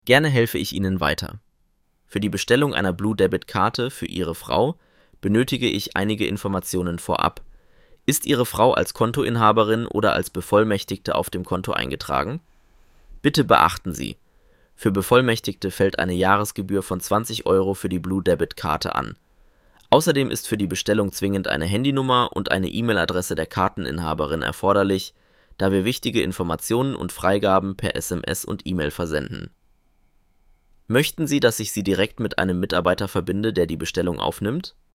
Gerne helfe ich Ihnen weiter. Für die Bestellung einer Blue Debit Karte für Ihre Frau benötige ich einige Informationen vorab. Ist Ihre Frau als Kontoinhaberin oder als Bevollmächtigte auf dem Konto eingetragen? Bitte beachten Sie: Für Bevollmächtigte fällt eine Jahresgebühr von 20 € für die Blue Debit Karte an. Außerdem ist für die Bestellung zwingend eine Handynummer und eine E-Mail-Adresse der Karteninhaberin erforderlich, da wir wichtige Informationen und Freigaben per SMS und E-Mail versenden. Möchten Sie, dass ich Sie direkt mit einem Mitarbeiter verbinde, der die Bestellung aufnimmt?